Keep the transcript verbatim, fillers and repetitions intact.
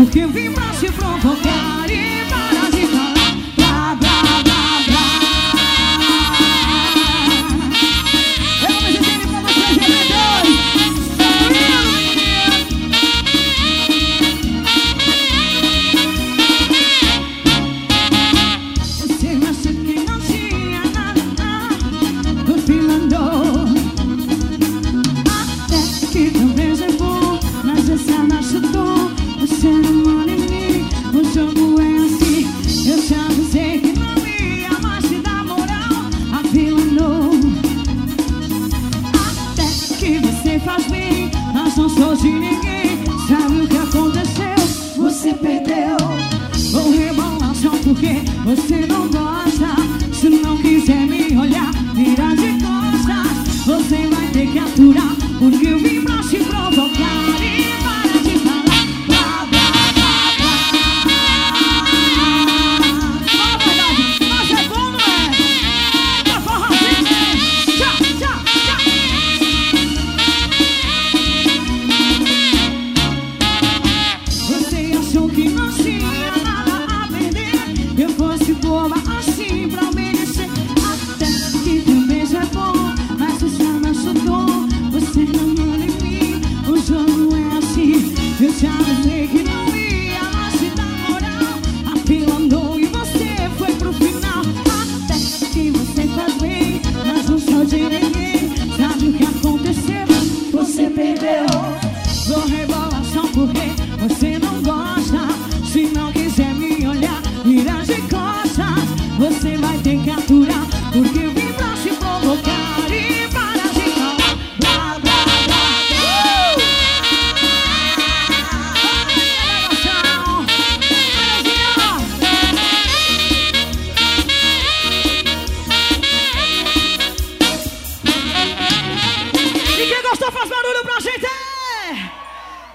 porque eu vim pra te provocar e para de falar blá, blá, blá, blá. Eu me sentindo pra vocês, vendedores. Você acha que não tinha nada, o filho andou até que teu beijo é bom, mas essa não chutou. Você não manda em mim, o jogo é assim. Eu te avisei que não ia mais te dar moral. A fila andou até que você faz bem, mas não sou de ninguém. Sabe o que aconteceu? Você perdeu. Vou rebolar só porque você não gosta.